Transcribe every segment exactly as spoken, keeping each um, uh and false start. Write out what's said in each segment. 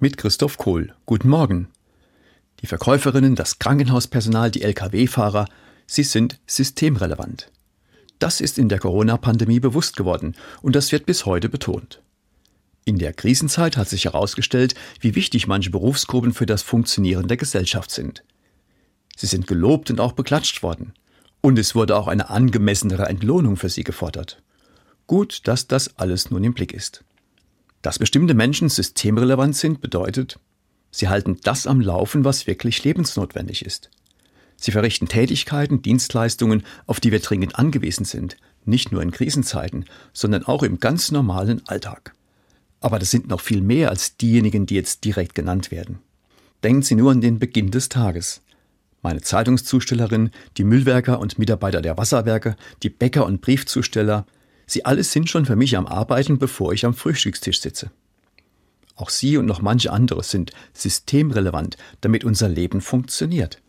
mit Christoph Kohl. Guten Morgen. Die Verkäuferinnen, das Krankenhauspersonal, die L K W-Fahrer, sie sind systemrelevant. Das ist in der Corona-Pandemie bewusst geworden und das wird bis heute betont. In der Krisenzeit hat sich herausgestellt, wie wichtig manche Berufsgruppen für das Funktionieren der Gesellschaft sind. Sie sind gelobt und auch beklatscht worden. Und es wurde auch eine angemessenere Entlohnung für sie gefordert. Gut, dass das alles nun im Blick ist. Dass bestimmte Menschen systemrelevant sind, bedeutet, sie halten das am Laufen, was wirklich lebensnotwendig ist. Sie verrichten Tätigkeiten, Dienstleistungen, auf die wir dringend angewiesen sind, nicht nur in Krisenzeiten, sondern auch im ganz normalen Alltag. Aber das sind noch viel mehr als diejenigen, die jetzt direkt genannt werden. Denken Sie nur an den Beginn des Tages. Meine Zeitungszustellerin, die Müllwerker und Mitarbeiter der Wasserwerke, die Bäcker und Briefzusteller, sie alle sind schon für mich am Arbeiten, bevor ich am Frühstückstisch sitze. Auch Sie und noch manche andere sind systemrelevant, damit unser Leben funktioniert.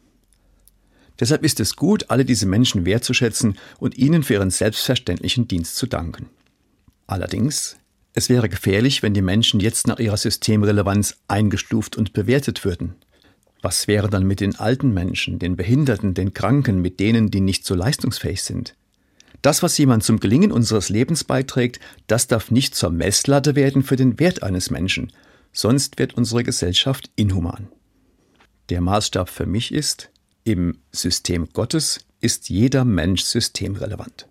Deshalb ist es gut, alle diese Menschen wertzuschätzen und ihnen für ihren selbstverständlichen Dienst zu danken. Allerdings, es wäre gefährlich, wenn die Menschen jetzt nach ihrer Systemrelevanz eingestuft und bewertet würden. Was wäre dann mit den alten Menschen, den Behinderten, den Kranken, mit denen, die nicht so leistungsfähig sind? Das, was jemand zum Gelingen unseres Lebens beiträgt, das darf nicht zur Messlatte werden für den Wert eines Menschen, sonst wird unsere Gesellschaft inhuman. Der Maßstab für mich ist, im System Gottes ist jeder Mensch systemrelevant.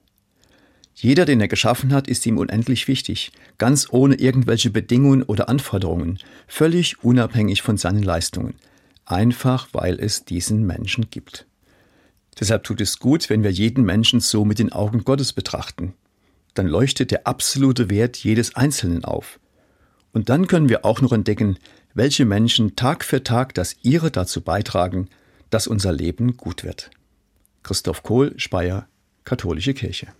Jeder, den er geschaffen hat, ist ihm unendlich wichtig, ganz ohne irgendwelche Bedingungen oder Anforderungen, völlig unabhängig von seinen Leistungen, einfach weil es diesen Menschen gibt. Deshalb tut es gut, wenn wir jeden Menschen so mit den Augen Gottes betrachten. Dann leuchtet der absolute Wert jedes Einzelnen auf. Und dann können wir auch noch entdecken, welche Menschen Tag für Tag das ihre dazu beitragen, dass unser Leben gut wird. Christoph Kohl, Speyer, Katholische Kirche.